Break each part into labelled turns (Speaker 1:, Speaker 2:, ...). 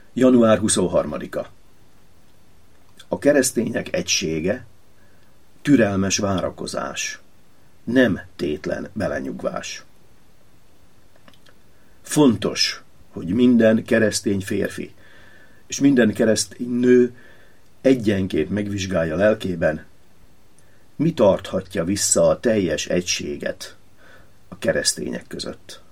Speaker 1: Január 23-a. A keresztények egysége, türelmes várakozás, nem tétlen belenyugvás. Fontos, hogy minden keresztény férfi és minden keresztény nő egyenként megvizsgálja lelkében, mi tarthatja vissza a teljes egységet a keresztények között.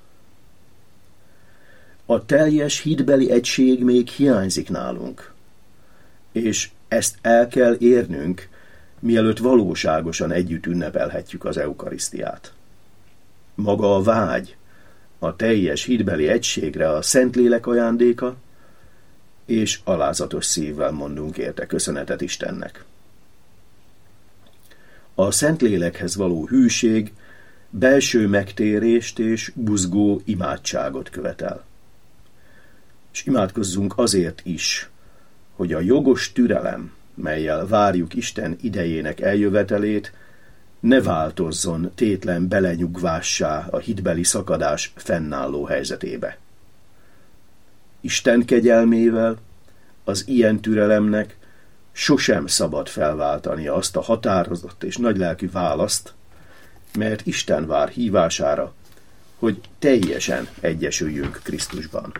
Speaker 1: A teljes hitbeli egység még hiányzik nálunk, és ezt el kell érnünk, mielőtt valóságosan együtt ünnepelhetjük az eukarisztiát. Maga a vágy, a teljes hitbeli egységre a Szentlélek ajándéka, és alázatos szívvel mondunk érte köszönetet Istennek. A Szentlélekhez való hűség belső megtérést és buzgó imádságot követel. És imádkozzunk azért is, hogy a jogos türelem, mellyel várjuk Isten idejének eljövetelét, ne változzon tétlen belenyugvássá a hitbeli szakadás fennálló helyzetébe. Isten kegyelmével az ilyen türelemnek sosem szabad felváltani azt a határozott és nagylelkű választ, mert Isten vár hívására, hogy teljesen egyesüljünk Krisztusban.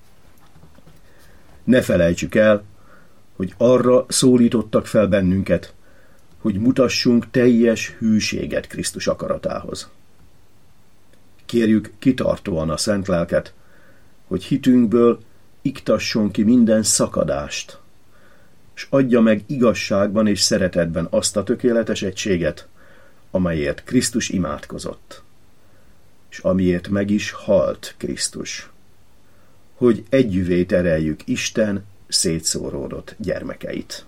Speaker 1: Ne felejtsük el, hogy arra szólítottak fel bennünket, hogy mutassunk teljes hűséget Krisztus akaratához. Kérjük kitartóan a Szent Lelket, hogy hitünkből iktasson ki minden szakadást, és adja meg igazságban és szeretetben azt a tökéletes egységet, amelyért Krisztus imádkozott, és amiért meg is halt Krisztus, hogy együvé tereljük Isten szétszóródott gyermekeit.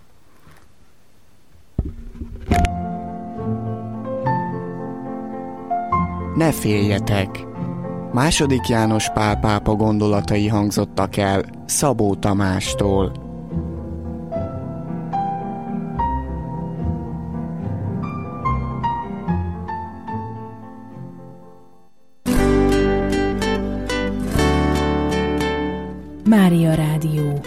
Speaker 2: Ne féljetek! II. János Pál pápa gondolatai hangzottak el Szabó Tamástól.
Speaker 3: Mária Rádió.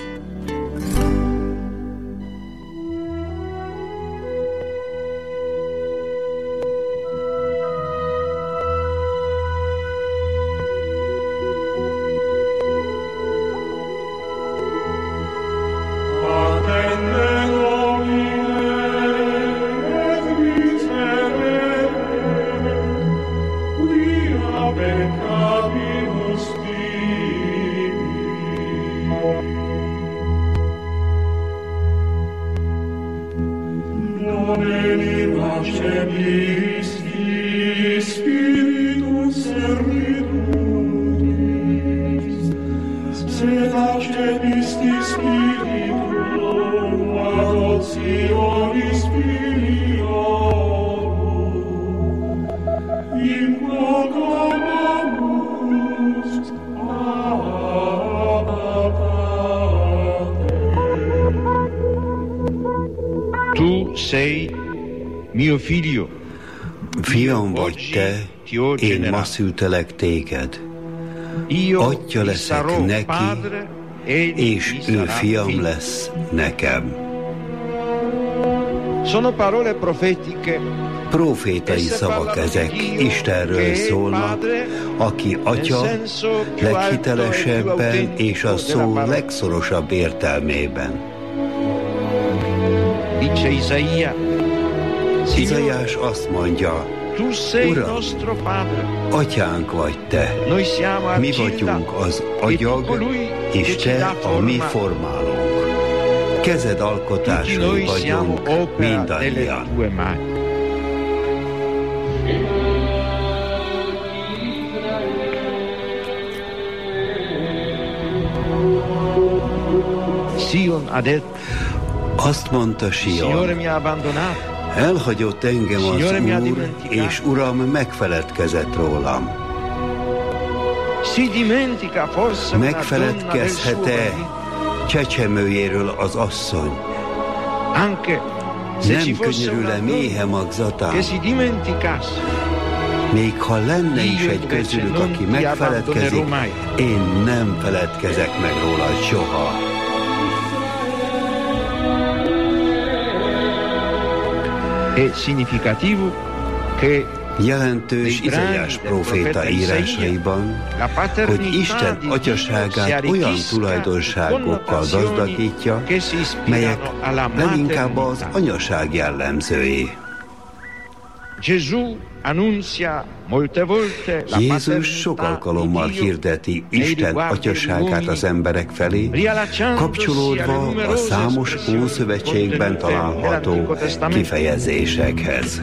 Speaker 4: Fiam vagy te, én ma szültelek téged. Atya leszek neki, és ő fiam lesz nekem. Profétai szavak ezek, Istenről szólnak, aki Atya leghitelesebben és a szó legszorosabb értelmében. Izaiás azt mondja, Uram, Atyánk vagy te, mi vagyunk az agyag, és te a mi formálónk. Kezed alkotásai vagyunk mindannyian. Azt mondta Sion, elhagyott engem az Úr, és Uram megfeledkezett rólam. Megfeledkezhet-e csecsemőjéről az asszony? Nem könyörül-e méhe magzatán? Még ha lenne is egy közülük, aki megfeledkezik, én nem feledkezek meg rólad soha. Jelentős Izaiás próféta írásaiban, hogy Isten atyaságát olyan tulajdonságokkal gazdagítja, melyek leginkább az anyaság jellemzői. Jézus sok alkalommal hirdeti Isten atyaságát az emberek felé, kapcsolódva a számos Ószövetségben található kifejezésekhez.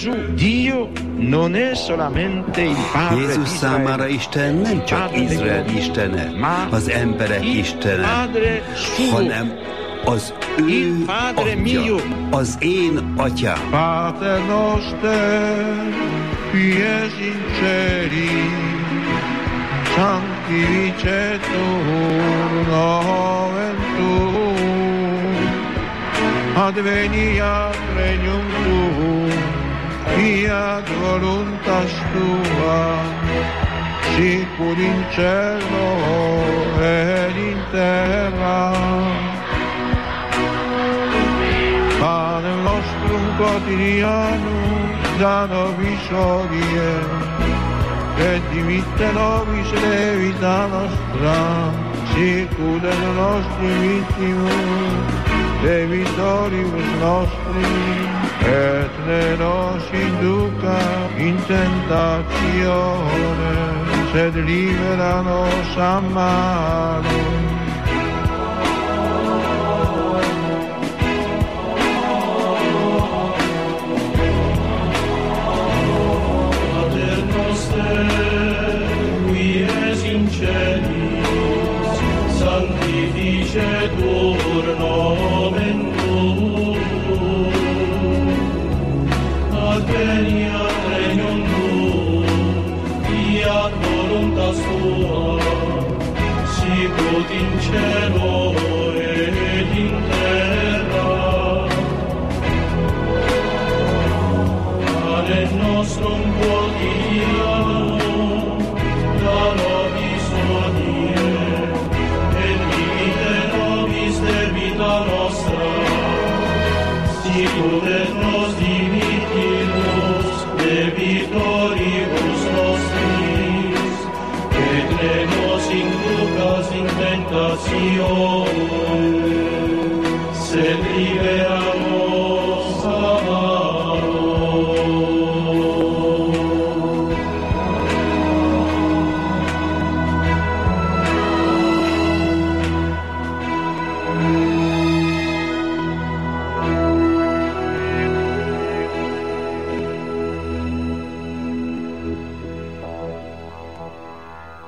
Speaker 4: Jézus számára Isten nem csak Izrael istene, az emberek istene, hanem az ő atya, az én atyám.
Speaker 5: Pater noster, qui es in celis, sanctificetur nomen tuum, adveniat regnum tuum, fiat voluntas tua, sicur in cielo et in terra. Panem nostrum quotidianum da nobis hodie, et dimitte nobis debita nostra, sicut et nostri vittimus debitoribus nostri, et ne nos induca in tentatione, sed libera nos a malo.
Speaker 6: Sanctificetur nomen tuum, adveniat regnum tuum, fiat voluntas tua, sicut in cielo et in terra. Panem nostrum quotidianum da nobis hodie, debita nostra, sicut et nos dimittimus debitoribus nostris, et ne nos inducas in tentatione,